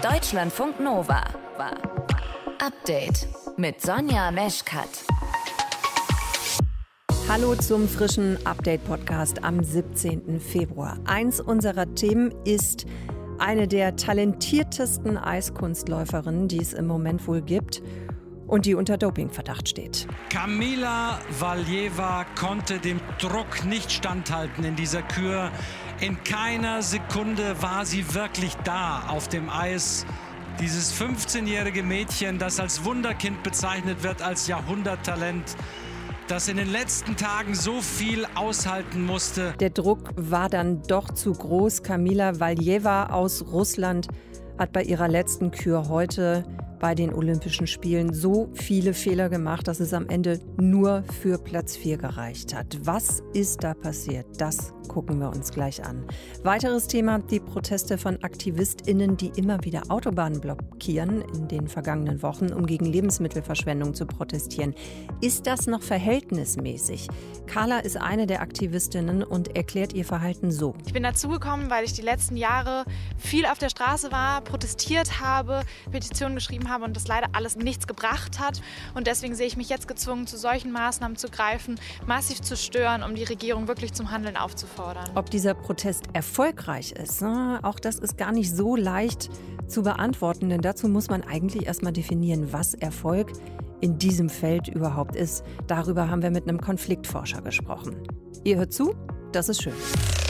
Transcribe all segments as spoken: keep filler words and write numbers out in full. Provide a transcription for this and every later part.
Deutschlandfunk Nova. Update mit Sonja Meschkat. Hallo zum frischen Update-Podcast am siebzehnten Februar. Eins unserer Themen ist eine der talentiertesten Eiskunstläuferinnen, die es im Moment wohl gibt und die unter Dopingverdacht steht. Kamila Valieva konnte dem Druck nicht standhalten in dieser Kür. In keiner Sekunde war sie wirklich da auf dem Eis. Dieses fünfzehnjährige Mädchen, das als Wunderkind bezeichnet wird, als Jahrhunderttalent, das in den letzten Tagen so viel aushalten musste. Der Druck war dann doch zu groß. Kamila Valieva aus Russland hat bei ihrer letzten Kür heute bei den Olympischen Spielen so viele Fehler gemacht, dass es am Ende nur für Platz vier gereicht hat. Was ist da passiert? Das gucken wir uns gleich an. Weiteres Thema, die Proteste von AktivistInnen, die immer wieder Autobahnen blockieren in den vergangenen Wochen, um gegen Lebensmittelverschwendung zu protestieren. Ist das noch verhältnismäßig? Carla ist eine der Aktivistinnen und erklärt ihr Verhalten so. Ich bin dazugekommen, weil ich die letzten Jahre viel auf der Straße war, protestiert habe, Petitionen geschrieben habe und das leider alles nichts gebracht hat. Und deswegen sehe ich mich jetzt gezwungen, zu solchen Maßnahmen zu greifen, massiv zu stören, um die Regierung wirklich zum Handeln aufzufordern. Ob dieser Protest erfolgreich ist, ne? Auch das ist gar nicht so leicht zu beantworten, denn dazu muss man eigentlich erstmal definieren, was Erfolg in diesem Feld überhaupt ist. Darüber haben wir mit einem Konfliktforscher gesprochen. Ihr hört zu, das ist schön.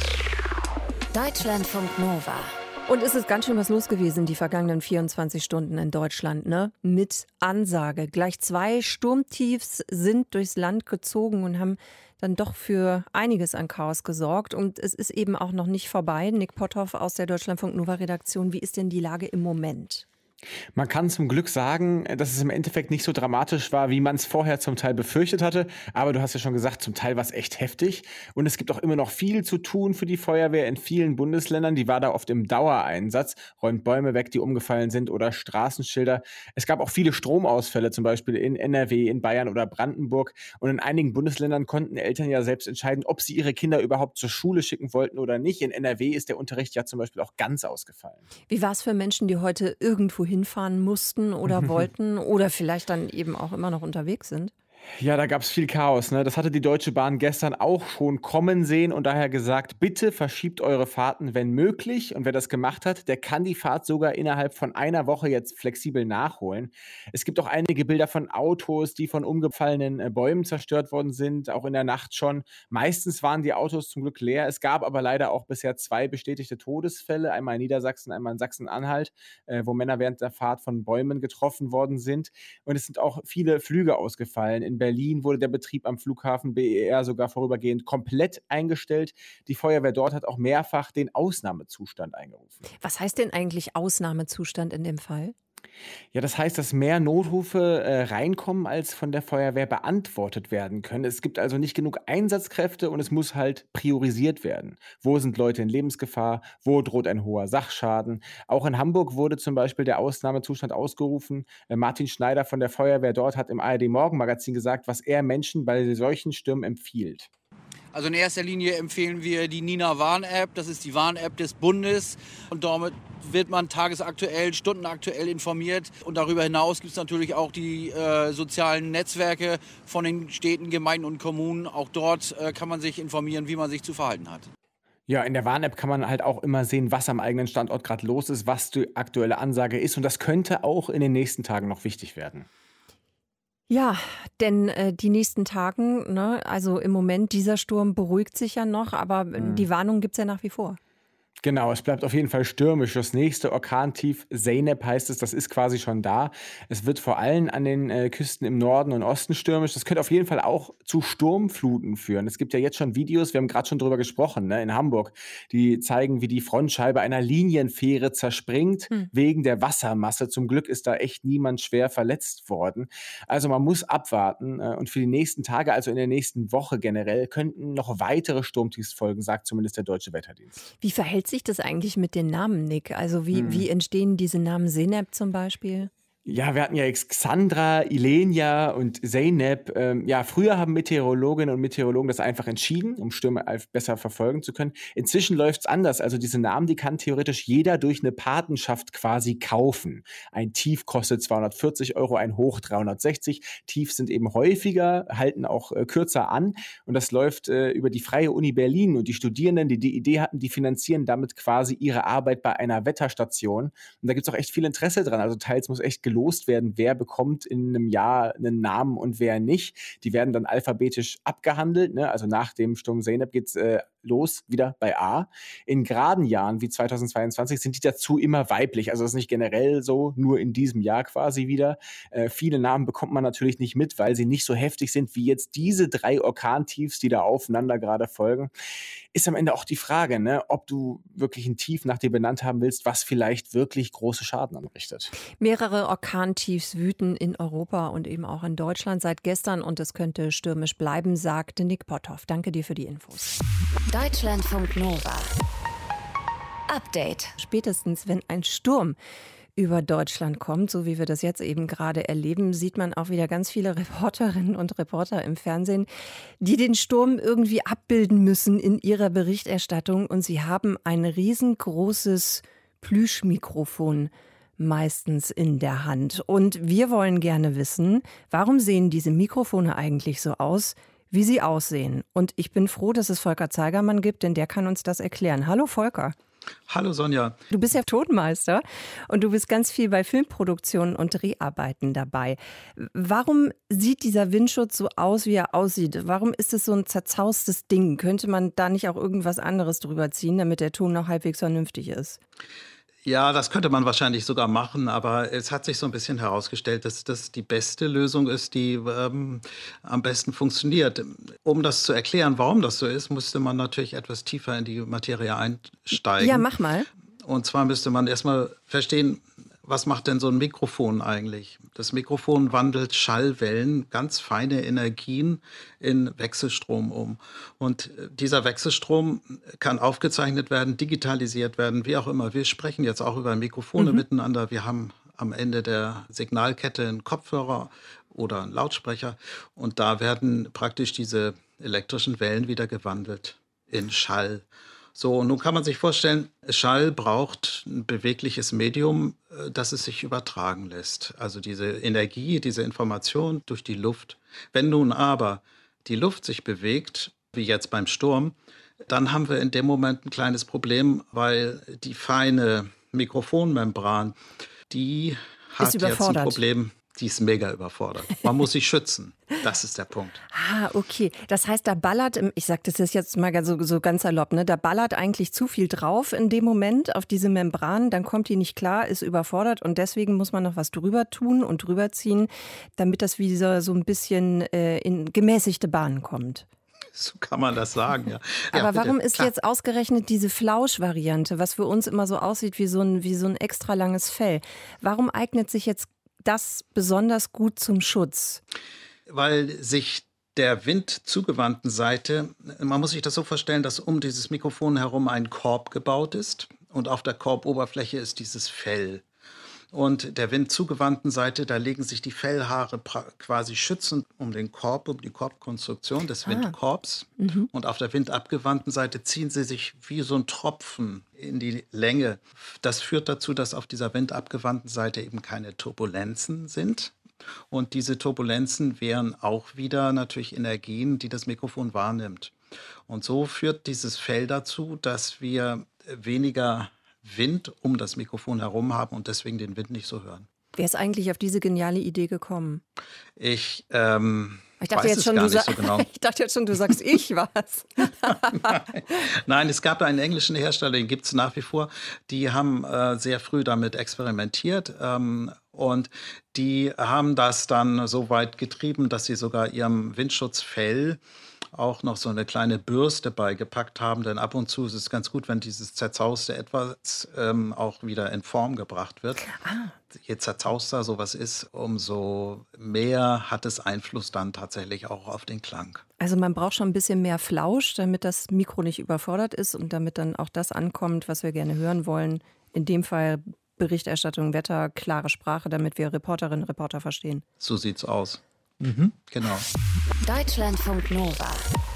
Deutschlandfunk Nova. Und es ist ganz schön was los gewesen die vergangenen vierundzwanzig Stunden in Deutschland, ne? Mit Ansage. Gleich zwei Sturmtiefs sind durchs Land gezogen und haben dann doch für einiges an Chaos gesorgt. Und es ist eben auch noch nicht vorbei. Nick Potthoff aus der Deutschlandfunk Nova Redaktion. Wie ist denn die Lage im Moment? Man kann zum Glück sagen, dass es im Endeffekt nicht so dramatisch war, wie man es vorher zum Teil befürchtet hatte. Aber du hast ja schon gesagt, zum Teil war es echt heftig. Und es gibt auch immer noch viel zu tun für die Feuerwehr in vielen Bundesländern. Die war da oft im Dauereinsatz, räumt Bäume weg, die umgefallen sind oder Straßenschilder. Es gab auch viele Stromausfälle, zum Beispiel in N R W, in Bayern oder Brandenburg. Und in einigen Bundesländern konnten Eltern ja selbst entscheiden, ob sie ihre Kinder überhaupt zur Schule schicken wollten oder nicht. In N R W ist der Unterricht ja zum Beispiel auch ganz ausgefallen. Wie war es für Menschen, die heute irgendwo hinfahren mussten oder wollten oder vielleicht dann eben auch immer noch unterwegs sind? Ja, da gab es viel Chaos, ne? Das hatte die Deutsche Bahn gestern auch schon kommen sehen und daher gesagt, bitte verschiebt eure Fahrten, wenn möglich. Und wer das gemacht hat, der kann die Fahrt sogar innerhalb von einer Woche jetzt flexibel nachholen. Es gibt auch einige Bilder von Autos, die von umgefallenen äh, Bäumen zerstört worden sind, auch in der Nacht schon. Meistens waren die Autos zum Glück leer. Es gab aber leider auch bisher zwei bestätigte Todesfälle, einmal in Niedersachsen, einmal in Sachsen-Anhalt, äh, wo Männer während der Fahrt von Bäumen getroffen worden sind. Und es sind auch viele Flüge ausgefallen. In Berlin wurde der Betrieb am Flughafen B E R sogar vorübergehend komplett eingestellt. Die Feuerwehr dort hat auch mehrfach den Ausnahmezustand eingerufen. Was heißt denn eigentlich Ausnahmezustand in dem Fall? Ja, das heißt, dass mehr Notrufe äh, reinkommen, als von der Feuerwehr beantwortet werden können. Es gibt also nicht genug Einsatzkräfte und es muss halt priorisiert werden. Wo sind Leute in Lebensgefahr? Wo droht ein hoher Sachschaden? Auch in Hamburg wurde zum Beispiel der Ausnahmezustand ausgerufen. Äh, Martin Schneider von der Feuerwehr dort hat im A R D-Morgenmagazin gesagt, was er Menschen bei solchen Stürmen empfiehlt. Also in erster Linie empfehlen wir die Nina Warn-App. Das ist die Warn-App des Bundes. Und damit wird man tagesaktuell, stundenaktuell informiert. Und darüber hinaus gibt es natürlich auch die äh, sozialen Netzwerke von den Städten, Gemeinden und Kommunen. Auch dort äh, kann man sich informieren, wie man sich zu verhalten hat. Ja, in der Warn-App kann man halt auch immer sehen, was am eigenen Standort gerade los ist, was die aktuelle Ansage ist. Und das könnte auch in den nächsten Tagen noch wichtig werden. Ja, denn äh, die nächsten Tagen, ne, also im Moment, dieser Sturm beruhigt sich ja noch, aber mhm. die Warnung gibt es ja nach wie vor. Genau, es bleibt auf jeden Fall stürmisch. Das nächste Orkantief Zeynep heißt es, das ist quasi schon da. Es wird vor allem an den äh, Küsten im Norden und Osten stürmisch. Das könnte auf jeden Fall auch zu Sturmfluten führen. Es gibt ja jetzt schon Videos, wir haben gerade schon drüber gesprochen, ne, in Hamburg, die zeigen, wie die Frontscheibe einer Linienfähre zerspringt, hm. wegen der Wassermasse. Zum Glück ist da echt niemand schwer verletzt worden. Also man muss abwarten äh, und für die nächsten Tage, also in der nächsten Woche generell, könnten noch weitere Sturmtiefs folgen, sagt zumindest der Deutsche Wetterdienst. Wie verhält sich das eigentlich mit den Namen, Nick? Also wie, hm. wie entstehen diese Namen? Zeynep zum Beispiel? Ja, wir hatten ja jetzt Xandra, Ilenia und Zeynep. Ähm, ja, früher haben Meteorologinnen und Meteorologen das einfach entschieden, um Stürme besser verfolgen zu können. Inzwischen läuft's anders. Also diese Namen, die kann theoretisch jeder durch eine Patenschaft quasi kaufen. Ein Tief kostet zweihundertvierzig Euro, ein Hoch dreihundertsechzig. Tief sind eben häufiger, halten auch äh, kürzer an. Und das läuft äh, über die Freie Uni Berlin. Und die Studierenden, die die Idee hatten, die finanzieren damit quasi ihre Arbeit bei einer Wetterstation. Und da gibt's auch echt viel Interesse dran. Also teils muss echt gelost werden, wer bekommt in einem Jahr einen Namen und wer nicht. Die werden dann alphabetisch abgehandelt. Ne? Also nach dem Sturm Zeynep geht's äh, los, wieder bei A. In geraden Jahren wie zweitausendzweiundzwanzig sind die dazu immer weiblich. Also das ist nicht generell so, nur in diesem Jahr quasi wieder. Äh, viele Namen bekommt man natürlich nicht mit, weil sie nicht so heftig sind wie jetzt diese drei Orkantiefs, die da aufeinander gerade folgen. Ist am Ende auch die Frage, ne, ob du wirklich ein Tief nach dir benannt haben willst, was vielleicht wirklich große Schaden anrichtet. Mehrere Orkantiefs wüten in Europa und eben auch in Deutschland seit gestern und es könnte stürmisch bleiben, sagte Nick Potthoff. Danke dir für die Infos. Deutschlandfunk Nova. Update. Spätestens, wenn ein Sturm über Deutschland kommt, so wie wir das jetzt eben gerade erleben, sieht man auch wieder ganz viele Reporterinnen und Reporter im Fernsehen, die den Sturm irgendwie abbilden müssen in ihrer Berichterstattung. Und sie haben ein riesengroßes Plüschmikrofon meistens in der Hand. Und wir wollen gerne wissen, warum sehen diese Mikrofone eigentlich so aus, wie sie aussehen? Und ich bin froh, dass es Volker Zeigermann gibt, denn der kann uns das erklären. Hallo Volker. Hallo Sonja. Du bist ja Tonmeister und du bist ganz viel bei Filmproduktionen und Dreharbeiten dabei. Warum sieht dieser Windschutz so aus, wie er aussieht? Warum ist es so ein zerzaustes Ding? Könnte man da nicht auch irgendwas anderes drüber ziehen, damit der Ton noch halbwegs vernünftig ist? Ja, das könnte man wahrscheinlich sogar machen, aber es hat sich so ein bisschen herausgestellt, dass das die beste Lösung ist, die ähm, am besten funktioniert. Um das zu erklären, warum das so ist, müsste man natürlich etwas tiefer in die Materie einsteigen. Ja, mach mal. Und zwar müsste man erstmal verstehen, was macht denn so ein Mikrofon eigentlich? Das Mikrofon wandelt Schallwellen, ganz feine Energien, in Wechselstrom um. Und dieser Wechselstrom kann aufgezeichnet werden, digitalisiert werden, wie auch immer. Wir sprechen jetzt auch über Mikrofone mhm. miteinander. Wir haben am Ende der Signalkette einen Kopfhörer oder einen Lautsprecher. Und da werden praktisch diese elektrischen Wellen wieder gewandelt in Schall. So, nun kann man sich vorstellen, Schall braucht ein bewegliches Medium, dass es sich übertragen lässt. Also diese Energie, diese Information durch die Luft. Wenn nun aber die Luft sich bewegt, wie jetzt beim Sturm, dann haben wir in dem Moment ein kleines Problem, weil die feine Mikrofonmembran, die hat jetzt ein Problem. Die ist mega überfordert. Man muss sich schützen. Das ist der Punkt. Ah, okay. Das heißt, da ballert, ich sage das jetzt mal so, so ganz salopp, ne? Da ballert eigentlich zu viel drauf in dem Moment auf diese Membran. Dann kommt die nicht klar, ist überfordert und deswegen muss man noch was drüber tun und drüber ziehen, damit das wieder so ein bisschen äh, in gemäßigte Bahnen kommt. So kann man das sagen, ja. Aber ja, warum ist Klar. jetzt ausgerechnet diese Flausch-Variante, was für uns immer so aussieht wie so ein, wie so ein extra langes Fell? Warum eignet sich jetzt das besonders gut zum Schutz? Weil sich der Wind zugewandten Seite, man muss sich das so vorstellen, dass um dieses Mikrofon herum ein Korb gebaut ist und auf der Korboberfläche ist dieses Fell. Und der Wind zugewandten Seite, da legen sich die Fellhaare pra- quasi schützend um den Korb, um die Korbkonstruktion des Windkorbs. Ah. Mhm. Und auf der windabgewandten Seite ziehen sie sich wie so ein Tropfen in die Länge. Das führt dazu, dass auf dieser windabgewandten Seite eben keine Turbulenzen sind. Und diese Turbulenzen wären auch wieder natürlich Energien, die das Mikrofon wahrnimmt. Und so führt dieses Fell dazu, dass wir weniger Wind um das Mikrofon herum haben und deswegen den Wind nicht so hören. Wer ist eigentlich auf diese geniale Idee gekommen? Ich, ähm, ich dachte weiß jetzt es schon, gar du nicht so genau. Ich dachte jetzt schon, du sagst, ich was. Nein. Nein, es gab einen englischen Hersteller, den gibt es nach wie vor. Die haben äh, sehr früh damit experimentiert ähm, und die haben das dann so weit getrieben, dass sie sogar ihrem Windschutzfell auch noch so eine kleine Bürste beigepackt haben, denn ab und zu ist es ganz gut, wenn dieses Zerzauste etwas ähm, auch wieder in Form gebracht wird. Ah. Je zerzauster sowas ist, umso mehr hat es Einfluss dann tatsächlich auch auf den Klang. Also man braucht schon ein bisschen mehr Flausch, damit das Mikro nicht überfordert ist und damit dann auch das ankommt, was wir gerne hören wollen. In dem Fall Berichterstattung, Wetter, klare Sprache, damit wir Reporterinnen und Reporter verstehen. So sieht's aus. Mhm, genau. Deutschlandfunk Nova.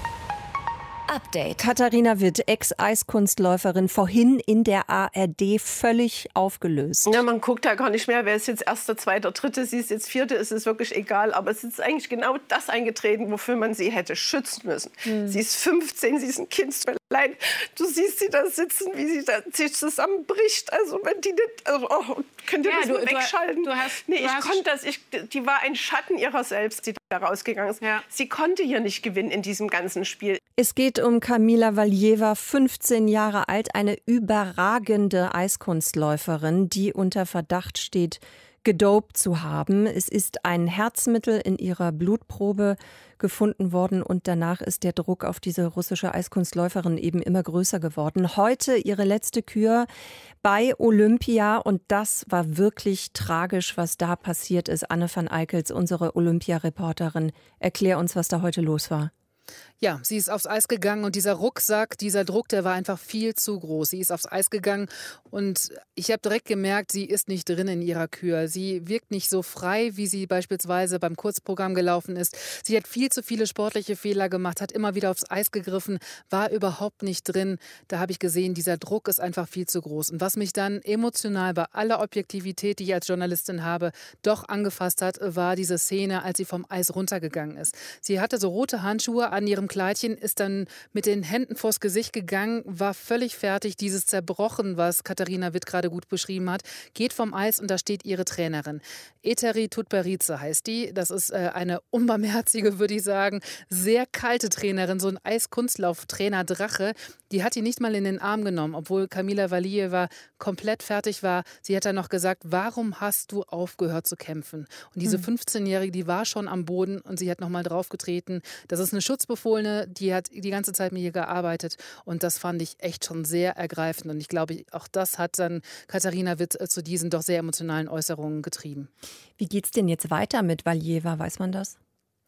Update. Katharina Witt, Ex-Eiskunstläuferin, vorhin in der A R D völlig aufgelöst. Ja, man guckt da gar nicht mehr, wer ist jetzt Erster, Zweiter, Dritte, sie ist jetzt Vierte, ist es wirklich egal. Aber es ist eigentlich genau das eingetreten, wofür man sie hätte schützen müssen. Hm. Sie ist fünfzehn, sie ist ein Kind. Allein, du siehst sie da sitzen, wie sie da sich zusammenbricht. Also wenn die nicht, also, oh, könnt ihr ja, das du, wegschalten? Du hast, nee, du ich hast konnte das. Ich, die war ein Schatten ihrer selbst, die da rausgegangen ist. Ja. Sie konnte hier nicht gewinnen in diesem ganzen Spiel. Es geht um Kamila Valieva, fünfzehn Jahre alt, eine überragende Eiskunstläuferin, die unter Verdacht steht, gedopt zu haben. Es ist ein Herzmittel in ihrer Blutprobe gefunden worden und danach ist der Druck auf diese russische Eiskunstläuferin eben immer größer geworden. Heute ihre letzte Kür bei Olympia und das war wirklich tragisch, was da passiert ist. Anne van Eickels, unsere Olympia-Reporterin, erklär uns, was da heute los war. Ja, sie ist aufs Eis gegangen und dieser Rucksack, dieser Druck, der war einfach viel zu groß. Sie ist aufs Eis gegangen und ich habe direkt gemerkt, sie ist nicht drin in ihrer Kür. Sie wirkt nicht so frei, wie sie beispielsweise beim Kurzprogramm gelaufen ist. Sie hat viel zu viele sportliche Fehler gemacht, hat immer wieder aufs Eis gegriffen, war überhaupt nicht drin. Da habe ich gesehen, dieser Druck ist einfach viel zu groß. Und was mich dann emotional bei aller Objektivität, die ich als Journalistin habe, doch angefasst hat, war diese Szene, als sie vom Eis runtergegangen ist. Sie hatte so rote Handschuhe an ihrem Kleidchen, ist dann mit den Händen vors Gesicht gegangen, war völlig fertig, dieses Zerbrochen, was Katharina Witt gerade gut beschrieben hat, geht vom Eis und da steht ihre Trainerin. Eteri Tutberidze heißt die, das ist äh, eine unbarmherzige, würde ich sagen, sehr kalte Trainerin, so ein Eiskunstlauftrainer Drache, die hat die nicht mal in den Arm genommen, obwohl Kamila Valieva komplett fertig war. Sie hat dann noch gesagt, warum hast du aufgehört zu kämpfen? Und diese fünfzehnjährige, die war schon am Boden und sie hat noch mal draufgetreten. Das ist eine Schutzbefohlene, die hat die ganze Zeit mit ihr gearbeitet und das fand ich echt schon sehr ergreifend und ich glaube, auch das hat dann Katharina Witt zu diesen doch sehr emotionalen Äußerungen getrieben. Wie geht's denn jetzt weiter mit Valieva, weiß man das?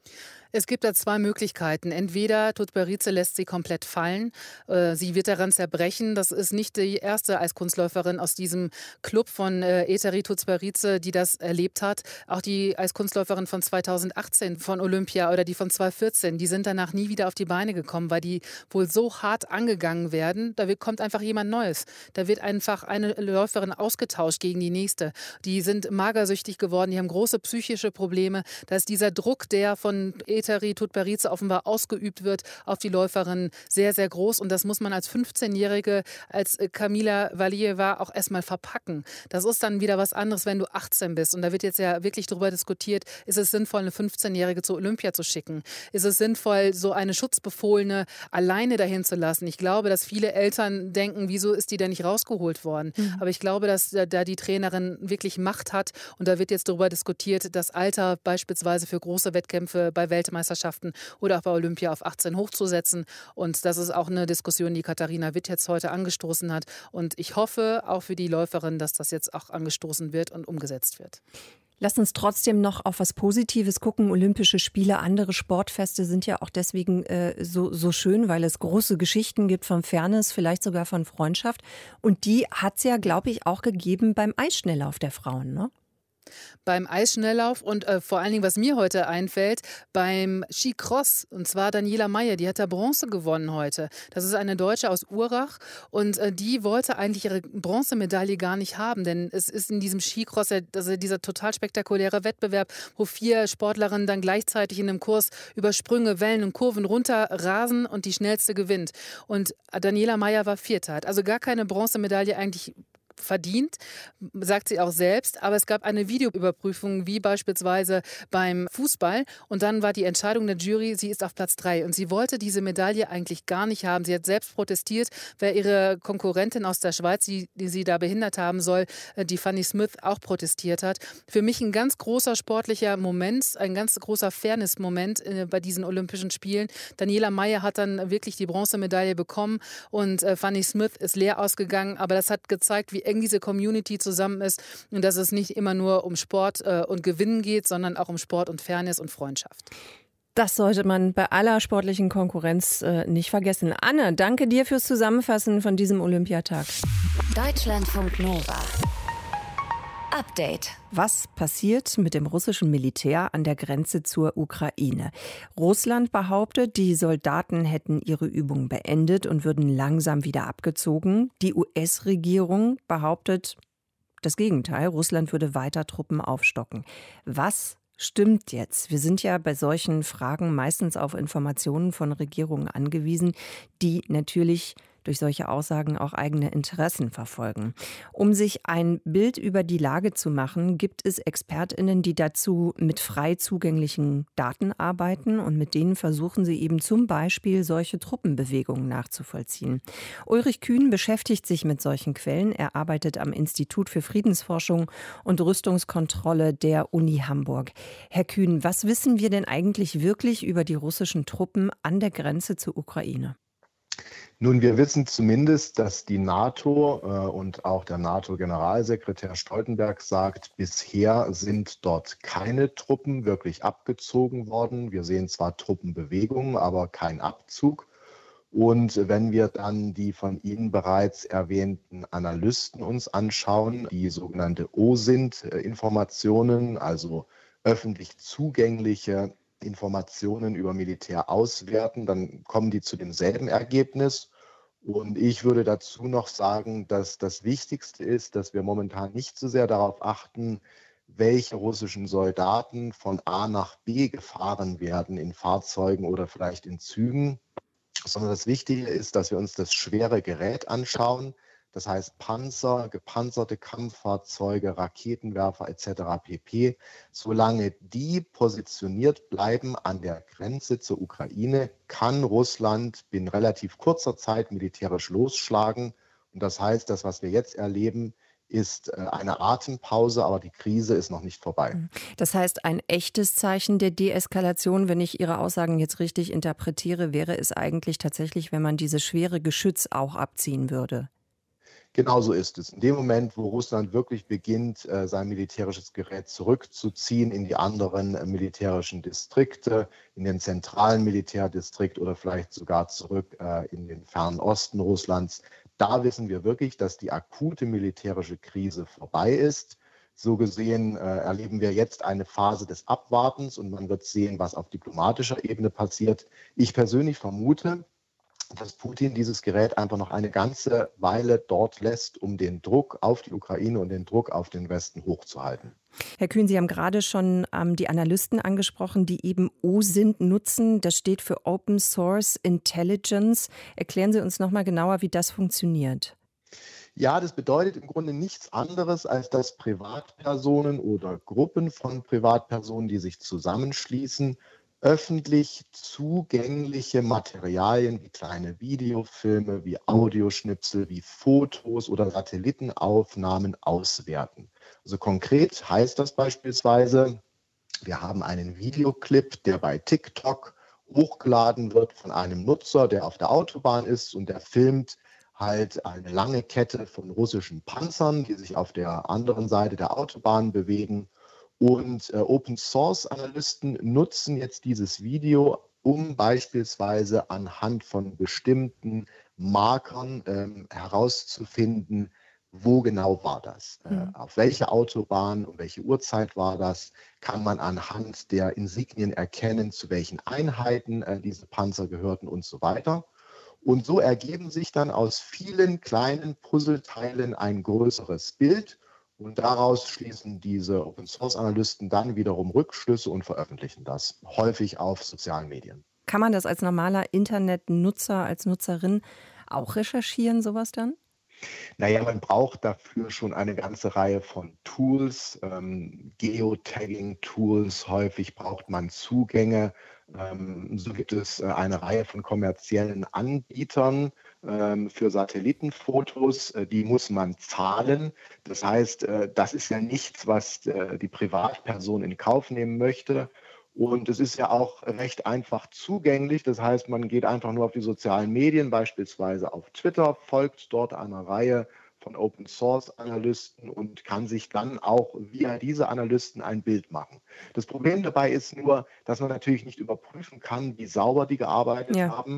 Es gibt da zwei Möglichkeiten. Entweder Tutberidze lässt sie komplett fallen, sie wird daran zerbrechen. Das ist nicht die erste Eiskunstläuferin aus diesem Club von Eteri Tutberidze, die das erlebt hat. Auch die Eiskunstläuferin von zweitausendachtzehn von Olympia oder die von zweitausendvierzehn, die sind danach nie wieder auf die Beine gekommen, weil die wohl so hart angegangen werden. Da kommt einfach jemand Neues. Da wird einfach eine Läuferin ausgetauscht gegen die nächste. Die sind magersüchtig geworden, die haben große psychische Probleme. Da ist dieser Druck, der von Eteri Tutberidze offenbar ausgeübt wird auf die Läuferin sehr, sehr groß. Und das muss man als fünfzehnjährige, als Kamila Valieva auch erstmal verpacken. Das ist dann wieder was anderes, wenn du achtzehn bist. Und da wird jetzt ja wirklich darüber diskutiert, ist es sinnvoll, eine fünfzehnjährige zur Olympia zu schicken? Ist es sinnvoll, so eine Schutzbefohlene alleine dahin zu lassen? Ich glaube, dass viele Eltern denken, wieso ist die denn nicht rausgeholt worden? Mhm. Aber ich glaube, dass da die Trainerin wirklich Macht hat. Und da wird jetzt darüber diskutiert, das Alter beispielsweise für große Wettkämpfe bei Weltmeisterschaften oder auch bei Olympia auf achtzehn hochzusetzen. Und das ist auch eine Diskussion, die Katharina Witt jetzt heute angestoßen hat. Und ich hoffe auch für die Läuferin, dass das jetzt auch angestoßen wird und umgesetzt wird. Lass uns trotzdem noch auf was Positives gucken. Olympische Spiele, andere Sportfeste sind ja auch deswegen äh, so, so schön, weil es große Geschichten gibt von Fairness, vielleicht sogar von Freundschaft. Und die hat es ja, glaube ich, auch gegeben beim Eisschnelllauf der Frauen, ne? Beim Eisschnelllauf und äh, vor allen Dingen, was mir heute einfällt, beim Skicross. Und zwar Daniela Meyer, die hat da Bronze gewonnen heute. Das ist eine Deutsche aus Urach und äh, die wollte eigentlich ihre Bronzemedaille gar nicht haben, denn es ist in diesem Skicross ja, also dieser total spektakuläre Wettbewerb, wo vier Sportlerinnen dann gleichzeitig in einem Kurs über Sprünge, Wellen und Kurven runterrasen und die schnellste gewinnt. Und Daniela Meyer war Vierter, hat also gar keine Bronzemedaille eigentlich verdient, sagt sie auch selbst. Aber es gab eine Videoüberprüfung, wie beispielsweise beim Fußball. Und dann war die Entscheidung der Jury, sie ist auf Platz drei. Und sie wollte diese Medaille eigentlich gar nicht haben. Sie hat selbst protestiert, weil ihre Konkurrentin aus der Schweiz, die, die sie da behindert haben soll, die Fanny Smith, auch protestiert hat. Für mich ein ganz großer sportlicher Moment, ein ganz großer Fairness-Moment bei diesen Olympischen Spielen. Daniela Meyer hat dann wirklich die Bronzemedaille bekommen und Fanny Smith ist leer ausgegangen. Aber das hat gezeigt, wie eng diese Community zusammen ist und dass es nicht immer nur um Sport äh, und Gewinnen geht, sondern auch um Sport und Fairness und Freundschaft. Das sollte man bei aller sportlichen Konkurrenz äh, nicht vergessen. Anne, danke dir fürs Zusammenfassen von diesem Olympiatag. Deutschlandfunk Nova. Update. Was passiert mit dem russischen Militär an der Grenze zur Ukraine? Russland behauptet, die Soldaten hätten ihre Übungen beendet und würden langsam wieder abgezogen. Die U S-Regierung behauptet das Gegenteil. Russland würde weiter Truppen aufstocken. Was stimmt jetzt? Wir sind ja bei solchen Fragen meistens auf Informationen von Regierungen angewiesen, die natürlich durch solche Aussagen auch eigene Interessen verfolgen. Um sich ein Bild über die Lage zu machen, gibt es ExpertInnen, die dazu mit frei zugänglichen Daten arbeiten und mit denen versuchen sie eben zum Beispiel solche Truppenbewegungen nachzuvollziehen. Ulrich Kühn beschäftigt sich mit solchen Quellen. Er arbeitet am Institut für Friedensforschung und Rüstungskontrolle der Uni Hamburg. Herr Kühn, was wissen wir denn eigentlich wirklich über die russischen Truppen an der Grenze zur Ukraine? Nun, wir wissen zumindest, dass die NATO äh, und auch der NATO-Generalsekretär Stoltenberg sagt, bisher sind dort keine Truppen wirklich abgezogen worden. Wir sehen zwar Truppenbewegungen, aber kein Abzug. Und wenn wir dann die von Ihnen bereits erwähnten Analysten uns anschauen, die sogenannte O S I N T-Informationen, also öffentlich zugängliche Informationen über Militär auswerten, dann kommen die zu demselben Ergebnis. Und ich würde dazu noch sagen, dass das Wichtigste ist, dass wir momentan nicht so sehr darauf achten, welche russischen Soldaten von A nach B gefahren werden in Fahrzeugen oder vielleicht in Zügen, sondern das Wichtige ist, dass wir uns das schwere Gerät anschauen. Das heißt Panzer, gepanzerte Kampffahrzeuge, Raketenwerfer et cetera pp. Solange die positioniert bleiben an der Grenze zur Ukraine, kann Russland binnen relativ kurzer Zeit militärisch losschlagen. Und das heißt, das, was wir jetzt erleben, ist eine Atempause, aber die Krise ist noch nicht vorbei. Das heißt, ein echtes Zeichen der Deeskalation, wenn ich Ihre Aussagen jetzt richtig interpretiere, wäre es eigentlich tatsächlich, wenn man dieses schwere Geschütz auch abziehen würde. Genauso ist es. In dem Moment, wo Russland wirklich beginnt, sein militärisches Gerät zurückzuziehen in die anderen militärischen Distrikte, in den zentralen Militärdistrikt oder vielleicht sogar zurück in den fernen Osten Russlands, da wissen wir wirklich, dass die akute militärische Krise vorbei ist. So gesehen äh, erleben wir jetzt eine Phase des Abwartens und man wird sehen, was auf diplomatischer Ebene passiert. Ich persönlich vermute, dass Putin dieses Gerät einfach noch eine ganze Weile dort lässt, um den Druck auf die Ukraine und den Druck auf den Westen hochzuhalten. Herr Kühn, Sie haben gerade schon ähm, die Analysten angesprochen, die eben O S I N T nutzen. Das steht für Open Source Intelligence. Erklären Sie uns noch mal genauer, wie das funktioniert. Ja, das bedeutet im Grunde nichts anderes, als dass Privatpersonen oder Gruppen von Privatpersonen, die sich zusammenschließen, öffentlich zugängliche Materialien wie kleine Videofilme, wie Audioschnipsel, wie Fotos oder Satellitenaufnahmen auswerten. Also konkret heißt das beispielsweise, wir haben einen Videoclip, der bei TikTok hochgeladen wird von einem Nutzer, der auf der Autobahn ist und der filmt halt eine lange Kette von russischen Panzern, die sich auf der anderen Seite der Autobahn bewegen. Und äh, Open-Source-Analysten nutzen jetzt dieses Video, um beispielsweise anhand von bestimmten Markern ähm, herauszufinden, wo genau war das, äh, mhm. auf welcher Autobahn, um welche Uhrzeit war das, kann man anhand der Insignien erkennen, zu welchen Einheiten äh, diese Panzer gehörten und so weiter. Und so ergeben sich dann aus vielen kleinen Puzzleteilen ein größeres Bild. Und daraus schließen diese Open-Source-Analysten dann wiederum Rückschlüsse und veröffentlichen das, häufig auf sozialen Medien. Kann man das als normaler Internetnutzer, als Nutzerin auch recherchieren, sowas dann? Naja, man braucht dafür schon eine ganze Reihe von Tools, ähm, Geotagging-Tools, häufig braucht man Zugänge. Ähm, so gibt es äh, eine Reihe von kommerziellen Anbietern ähm, für Satellitenfotos, äh, die muss man zahlen. Das heißt, äh, das ist ja nichts, was äh, die Privatperson in Kauf nehmen möchte. Und es ist ja auch recht einfach zugänglich. Das heißt, man geht einfach nur auf die sozialen Medien, beispielsweise auf Twitter, folgt dort einer Reihe von Open-Source-Analysten und kann sich dann auch via diese Analysten ein Bild machen. Das Problem dabei ist nur, dass man natürlich nicht überprüfen kann, wie sauber die gearbeitet ja. haben.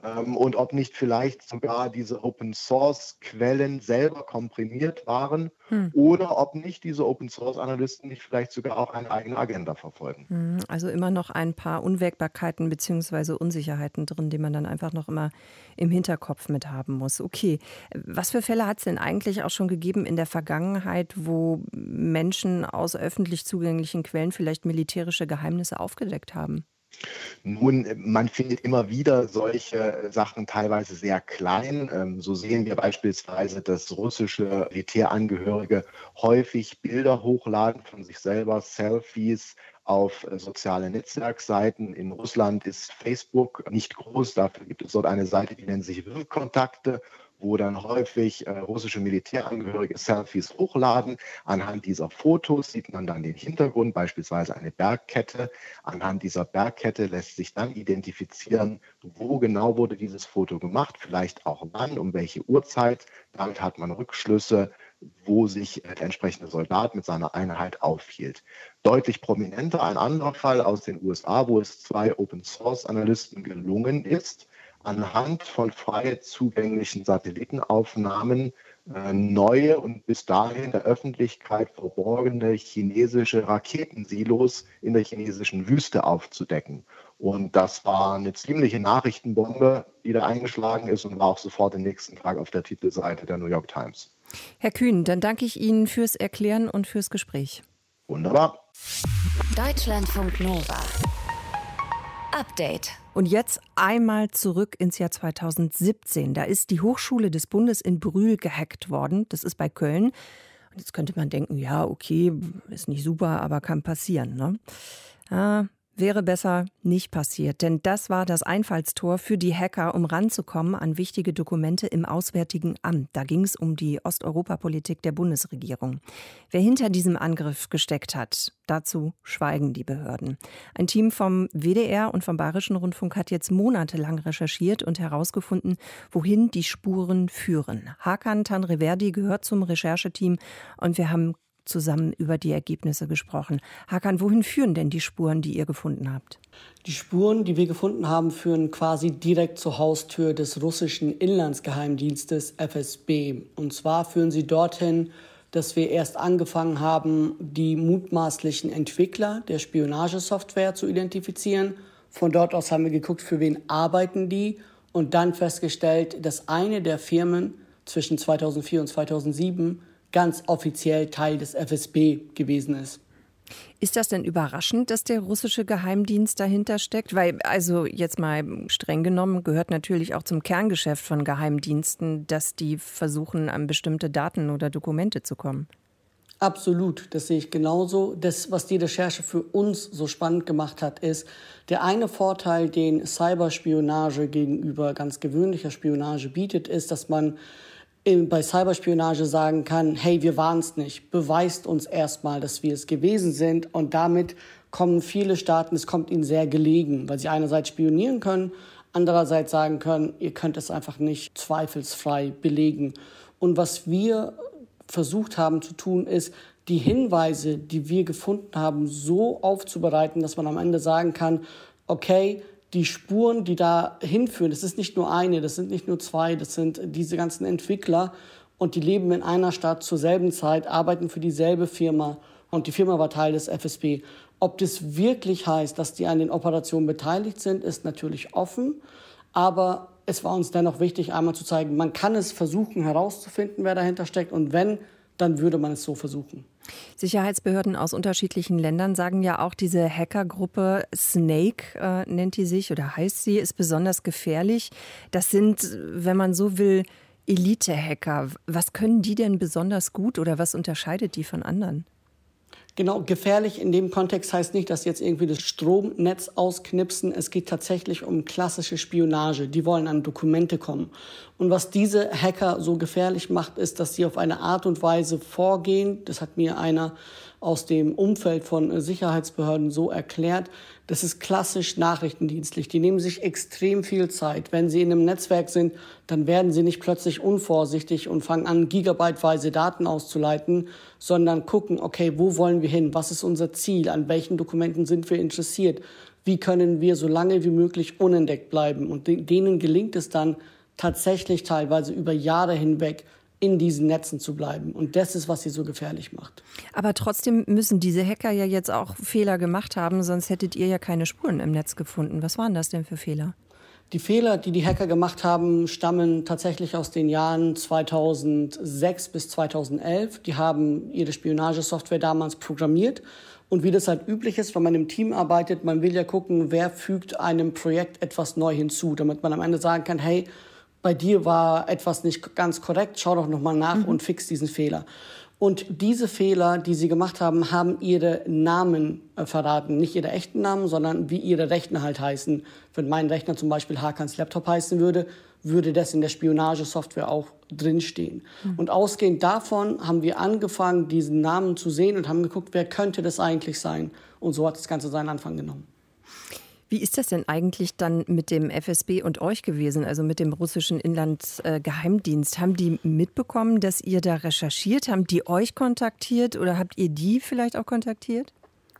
ähm, und ob nicht vielleicht sogar diese Open-Source-Quellen selber komprimiert waren hm. oder ob nicht diese Open-Source-Analysten nicht vielleicht sogar auch eine eigene Agenda verfolgen. Hm, also immer noch ein paar Unwägbarkeiten bzw. Unsicherheiten drin, die man dann einfach noch immer im Hinterkopf mit haben muss. Okay, was für Fälle hat es denn eigentlich auch schon gegeben in der Vergangenheit, wo Menschen aus öffentlich zugänglichen Quellen vielleicht militärische Geheimnisse aufgedeckt haben? Nun, man findet immer wieder solche Sachen teilweise sehr klein. So sehen wir beispielsweise, dass russische Militärangehörige häufig Bilder hochladen von sich selber, Selfies auf soziale Netzwerkseiten. In Russland ist Facebook nicht groß, dafür gibt es dort eine Seite, die nennt sich Wirkkontakte, wo dann häufig äh, russische Militärangehörige Selfies hochladen. Anhand dieser Fotos sieht man dann den Hintergrund, beispielsweise eine Bergkette. Anhand dieser Bergkette lässt sich dann identifizieren, wo genau wurde dieses Foto gemacht, vielleicht auch wann, um welche Uhrzeit. Damit hat man Rückschlüsse, wo sich der entsprechende Soldat mit seiner Einheit aufhielt. Deutlich prominenter ein anderer Fall aus den U S A, wo es zwei Open-Source-Analysten gelungen ist, anhand von frei zugänglichen Satellitenaufnahmen äh, neue und bis dahin der Öffentlichkeit verborgene chinesische Raketensilos in der chinesischen Wüste aufzudecken. Und das war eine ziemliche Nachrichtenbombe, die da eingeschlagen ist und war auch sofort den nächsten Tag auf der Titelseite der New York Times. Herr Kühn, dann danke ich Ihnen fürs Erklären und fürs Gespräch. Wunderbar. Deutschlandfunk Nova. Update. Und jetzt einmal zurück ins Jahr zweitausendsiebzehn. Da ist die Hochschule des Bundes in Brühl gehackt worden. Das ist bei Köln. Und jetzt könnte man denken, ja, okay, ist nicht super, aber kann passieren, ne? Ja, wäre besser nicht passiert. Denn das war das Einfallstor für die Hacker, um ranzukommen an wichtige Dokumente im Auswärtigen Amt. Da ging es um die Osteuropapolitik der Bundesregierung. Wer hinter diesem Angriff gesteckt hat, dazu schweigen die Behörden. Ein Team vom W D R und vom Bayerischen Rundfunk hat jetzt monatelang recherchiert und herausgefunden, wohin die Spuren führen. Hakan Tanreverdi gehört zum Rechercheteam und wir haben zusammen über die Ergebnisse gesprochen. Hakan, wohin führen denn die Spuren, die ihr gefunden habt? Die Spuren, die wir gefunden haben, führen quasi direkt zur Haustür des russischen Inlandsgeheimdienstes F S B. Und zwar führen sie dorthin, dass wir erst angefangen haben, die mutmaßlichen Entwickler der Spionagesoftware zu identifizieren. Von dort aus haben wir geguckt, für wen arbeiten die und dann festgestellt, dass eine der Firmen zwischen zweitausendvier und zweitausendsieben ganz offiziell Teil des F S B gewesen ist. Ist das denn überraschend, dass der russische Geheimdienst dahinter steckt? Weil, also jetzt mal streng genommen, gehört natürlich auch zum Kerngeschäft von Geheimdiensten, dass die versuchen, an bestimmte Daten oder Dokumente zu kommen. Absolut, das sehe ich genauso. Das, was die Recherche für uns so spannend gemacht hat, ist, der eine Vorteil, den Cyberspionage gegenüber ganz gewöhnlicher Spionage bietet, ist, dass man bei Cyberspionage sagen kann, hey, wir waren es nicht, beweist uns erstmal, dass wir es gewesen sind. Und damit kommen viele Staaten, es kommt ihnen sehr gelegen, weil sie einerseits spionieren können, andererseits sagen können, ihr könnt es einfach nicht zweifelsfrei belegen. Und was wir versucht haben zu tun, ist, die Hinweise, die wir gefunden haben, so aufzubereiten, dass man am Ende sagen kann, okay, die Spuren, die da hinführen, das ist nicht nur eine, das sind nicht nur zwei, das sind diese ganzen Entwickler und die leben in einer Stadt zur selben Zeit, arbeiten für dieselbe Firma und die Firma war Teil des F S B. Ob das wirklich heißt, dass die an den Operationen beteiligt sind, ist natürlich offen, aber es war uns dennoch wichtig, einmal zu zeigen, man kann es versuchen herauszufinden, wer dahinter steckt und wenn, dann würde man es so versuchen. Sicherheitsbehörden aus unterschiedlichen Ländern sagen ja auch, diese Hackergruppe Snake äh, nennt die sich oder heißt sie, ist besonders gefährlich. Das sind, wenn man so will, Elite-Hacker. Was können die denn besonders gut oder was unterscheidet die von anderen? Genau, gefährlich in dem Kontext heißt nicht, dass sie jetzt irgendwie das Stromnetz ausknipsen. Es geht tatsächlich um klassische Spionage. Die wollen an Dokumente kommen. Und was diese Hacker so gefährlich macht, ist, dass sie auf eine Art und Weise vorgehen. Das hat mir einer aus dem Umfeld von Sicherheitsbehörden so erklärt. Das ist klassisch nachrichtendienstlich. Die nehmen sich extrem viel Zeit. Wenn sie in einem Netzwerk sind, dann werden sie nicht plötzlich unvorsichtig und fangen an, gigabyteweise Daten auszuleiten, sondern gucken, okay, wo wollen wir hin? Was ist unser Ziel? An welchen Dokumenten sind wir interessiert? wie können wir so lange wie möglich unentdeckt bleiben. Und denen gelingt es dann tatsächlich teilweise über Jahre hinweg in diesen Netzen zu bleiben. Und das ist, was sie so gefährlich macht. Aber trotzdem müssen diese Hacker ja jetzt auch Fehler gemacht haben, sonst hättet ihr ja keine Spuren im Netz gefunden. Was waren das denn für Fehler? Die Fehler, die die Hacker gemacht haben, stammen tatsächlich aus den Jahren zweitausendsechs bis zweitausendelf. Die haben ihre Spionagesoftware damals programmiert. Und wie das halt üblich ist, wenn man im Team arbeitet, man will ja gucken, wer fügt einem Projekt etwas neu hinzu, damit man am Ende sagen kann, hey, bei dir war etwas nicht ganz korrekt, schau doch nochmal nach mhm. und fix diesen Fehler. Und diese Fehler, die sie gemacht haben, haben ihre Namen äh, verraten. Nicht ihre echten Namen, sondern wie ihre Rechner halt heißen. Wenn mein Rechner zum Beispiel Hakans Laptop heißen würde, würde das in der Spionagesoftware auch drinstehen. Mhm. Und ausgehend davon haben wir angefangen, diesen Namen zu sehen und haben geguckt, wer könnte das eigentlich sein. Und so hat das Ganze seinen Anfang genommen. Wie ist das denn eigentlich dann mit dem F S B und euch gewesen, also mit dem russischen Inlandsgeheimdienst? Haben die mitbekommen, dass ihr da recherchiert? Haben die euch kontaktiert oder habt ihr die vielleicht auch kontaktiert?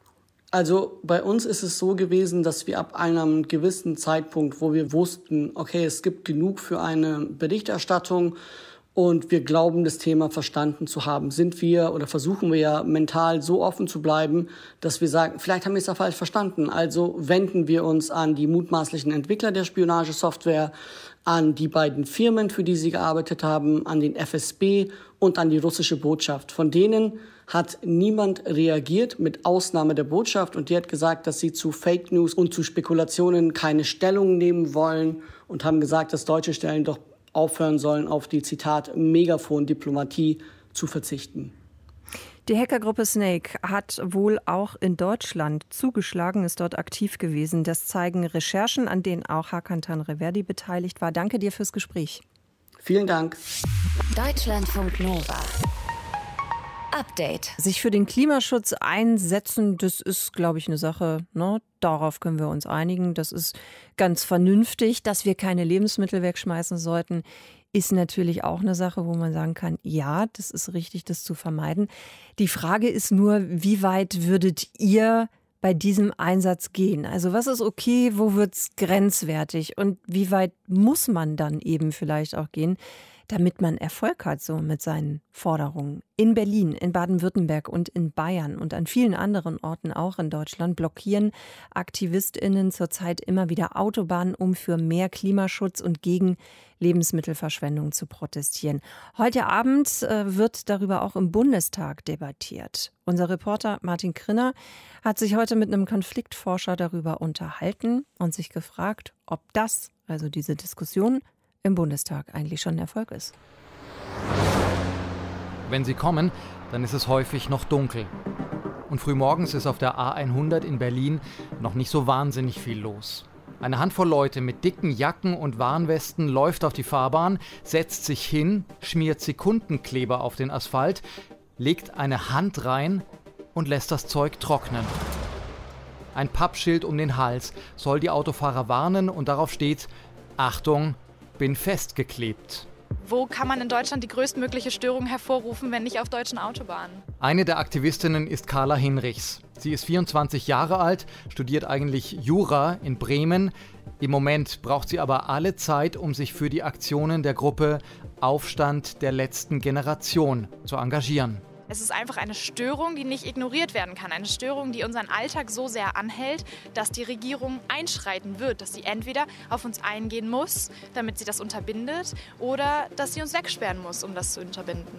Also bei uns ist es so gewesen, dass wir ab einem gewissen Zeitpunkt, wo wir wussten, okay, es gibt genug für eine Berichterstattung und wir glauben, das Thema verstanden zu haben, sind wir oder versuchen wir ja mental so offen zu bleiben, dass wir sagen, vielleicht haben wir es ja falsch verstanden. Also wenden wir uns an die mutmaßlichen Entwickler der Spionagesoftware, an die beiden Firmen, für die sie gearbeitet haben, an den F S B und an die russische Botschaft. Von denen hat niemand reagiert, mit Ausnahme der Botschaft. Und die hat gesagt, dass sie zu Fake News und zu Spekulationen keine Stellung nehmen wollen und haben gesagt, dass deutsche Stellen doch aufhören sollen, auf die, Zitat, Megafon-Diplomatie zu verzichten. Die Hackergruppe Snake hat wohl auch in Deutschland zugeschlagen, ist dort aktiv gewesen. Das zeigen Recherchen, an denen auch Hakan Tanreverdi beteiligt war. Danke dir fürs Gespräch. Vielen Dank. Deutschlandfunk Nova. Update. Sich für den Klimaschutz einsetzen, das ist, glaube ich, eine Sache, ne? Darauf können wir uns einigen. Das ist ganz vernünftig. Dass wir keine Lebensmittel wegschmeißen sollten, ist natürlich auch eine Sache, wo man sagen kann, ja, das ist richtig, das zu vermeiden. Die Frage ist nur, wie weit würdet ihr bei diesem Einsatz gehen? Also was ist okay, wo wird es grenzwertig und wie weit muss man dann eben vielleicht auch gehen, damit man Erfolg hat so mit seinen Forderungen? In Berlin, in Baden-Württemberg und in Bayern und an vielen anderen Orten auch in Deutschland blockieren AktivistInnen zurzeit immer wieder Autobahnen, um für mehr Klimaschutz und gegen Lebensmittelverschwendung zu protestieren. Heute Abend äh, wird darüber auch im Bundestag debattiert. Unser Reporter Martin Krinner hat sich heute mit einem Konfliktforscher darüber unterhalten und sich gefragt, ob das, also diese Diskussion, im Bundestag eigentlich schon ein Erfolg ist. Wenn sie kommen, dann ist es häufig noch dunkel. Und frühmorgens ist auf der A hundert in Berlin noch nicht so wahnsinnig viel los. Eine Handvoll Leute mit dicken Jacken und Warnwesten läuft auf die Fahrbahn, setzt sich hin, schmiert Sekundenkleber auf den Asphalt, legt eine Hand rein und lässt das Zeug trocknen. Ein Pappschild um den Hals soll die Autofahrer warnen und darauf steht: Achtung, bin festgeklebt. Wo kann man in Deutschland die größtmögliche Störung hervorrufen, wenn nicht auf deutschen Autobahnen? Eine der Aktivistinnen ist Carla Hinrichs. Sie ist vierundzwanzig Jahre alt, studiert eigentlich Jura in Bremen. Im Moment braucht sie aber alle Zeit, um sich für die Aktionen der Gruppe Aufstand der letzten Generation zu engagieren. Es ist einfach eine Störung, die nicht ignoriert werden kann. Eine Störung, die unseren Alltag so sehr anhält, dass die Regierung einschreiten wird. Dass sie entweder auf uns eingehen muss, damit sie das unterbindet, oder dass sie uns wegsperren muss, um das zu unterbinden.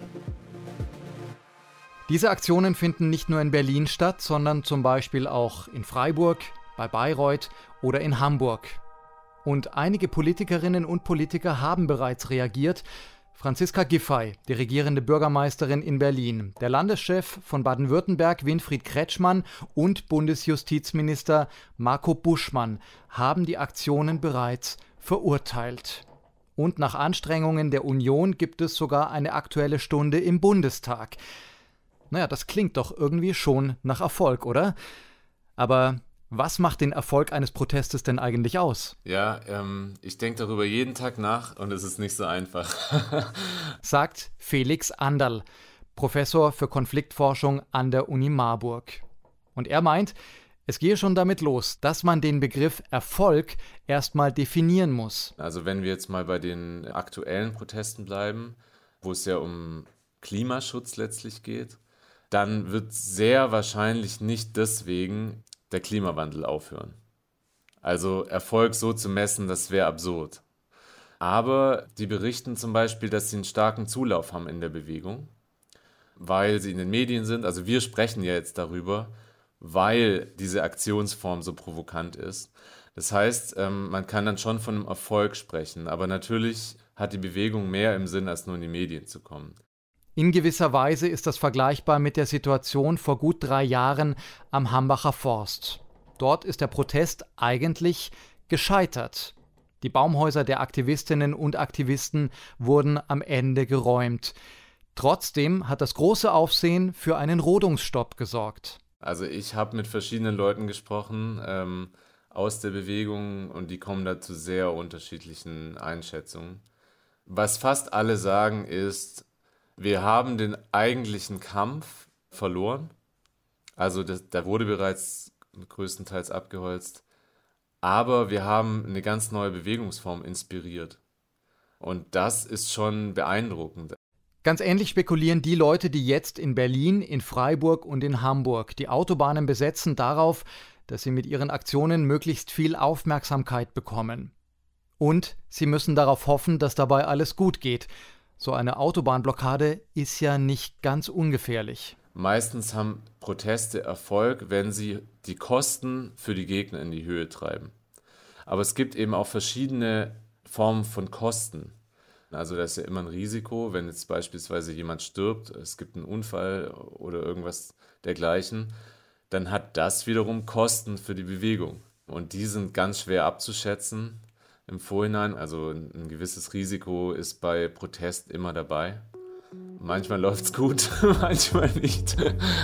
Diese Aktionen finden nicht nur in Berlin statt, sondern zum Beispiel auch in Freiburg, bei Bayreuth oder in Hamburg. Und einige Politikerinnen und Politiker haben bereits reagiert. Franziska Giffey, die regierende Bürgermeisterin in Berlin, der Landeschef von Baden-Württemberg Winfried Kretschmann und Bundesjustizminister Marco Buschmann haben die Aktionen bereits verurteilt. Und nach Anstrengungen der Union gibt es sogar eine Aktuelle Stunde im Bundestag. Naja, das klingt doch irgendwie schon nach Erfolg, oder? Aber was macht den Erfolg eines Protestes denn eigentlich aus? Ja, ähm, ich denke darüber jeden Tag nach und es ist nicht so einfach. Sagt Felix Anderl, Professor für Konfliktforschung an der Uni Marburg. Und er meint, Es gehe schon damit los, dass man den Begriff Erfolg erstmal definieren muss. Also wenn wir jetzt mal bei den aktuellen Protesten bleiben, wo es ja um Klimaschutz letztlich geht, dann wird sehr wahrscheinlich nicht deswegen der Klimawandel aufhören. Also Erfolg so zu messen, das wäre absurd. Aber die berichten zum Beispiel, dass sie einen starken Zulauf haben in der Bewegung, weil sie in den Medien sind. Also wir sprechen ja jetzt darüber, weil diese Aktionsform so provokant ist. Das heißt, man kann dann schon von einem Erfolg sprechen, aber natürlich hat die Bewegung mehr im Sinn, als nur in die Medien zu kommen. In gewisser Weise ist das vergleichbar mit der Situation vor gut drei Jahren am Hambacher Forst. Dort ist der Protest eigentlich gescheitert. Die Baumhäuser der Aktivistinnen und Aktivisten wurden am Ende geräumt. Trotzdem hat das große Aufsehen für einen Rodungsstopp gesorgt. Also ich habe mit verschiedenen Leuten gesprochen ähm, aus der Bewegung und die kommen da zu sehr unterschiedlichen Einschätzungen. Was fast alle sagen ist, wir haben den eigentlichen Kampf verloren. Also das, da wurde bereits größtenteils abgeholzt. Aber wir haben eine ganz neue Bewegungsform inspiriert. Und das ist schon beeindruckend. Ganz ähnlich spekulieren die Leute, die jetzt in Berlin, in Freiburg und in Hamburg die Autobahnen besetzen, darauf, dass sie mit ihren Aktionen möglichst viel Aufmerksamkeit bekommen. Und sie müssen darauf hoffen, dass dabei alles gut geht. So eine Autobahnblockade ist ja nicht ganz ungefährlich. Meistens haben Proteste Erfolg, wenn sie die Kosten für die Gegner in die Höhe treiben. Aber es gibt eben auch verschiedene Formen von Kosten. Also das ist ja immer ein Risiko, wenn jetzt beispielsweise jemand stirbt, es gibt einen Unfall oder irgendwas dergleichen, dann hat das wiederum Kosten für die Bewegung. Und die sind ganz schwer abzuschätzen im Vorhinein. Also ein gewisses Risiko ist bei Protest immer dabei. Manchmal läuft es gut, manchmal nicht.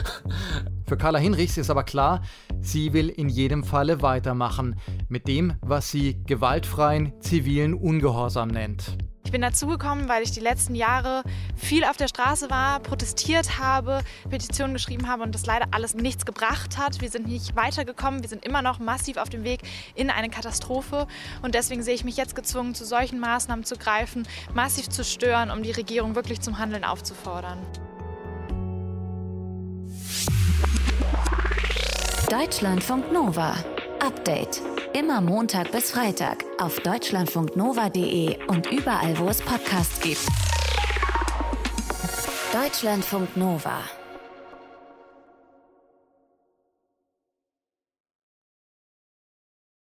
Für Carla Hinrichs ist aber klar, sie will in jedem Falle weitermachen mit dem, was sie gewaltfreien zivilen Ungehorsam nennt. Ich bin dazugekommen, weil ich die letzten Jahre viel auf der Straße war, protestiert habe, Petitionen geschrieben habe und das leider alles nichts gebracht hat. Wir sind nicht weitergekommen, wir sind immer noch massiv auf dem Weg in eine Katastrophe und deswegen sehe ich mich jetzt gezwungen, zu solchen Maßnahmen zu greifen, massiv zu stören, um die Regierung wirklich zum Handeln aufzufordern. Deutschlandfunk Nova. Update. Immer Montag bis Freitag auf deutschlandfunknova punkt de und überall, wo es Podcasts gibt. Deutschlandfunk Nova.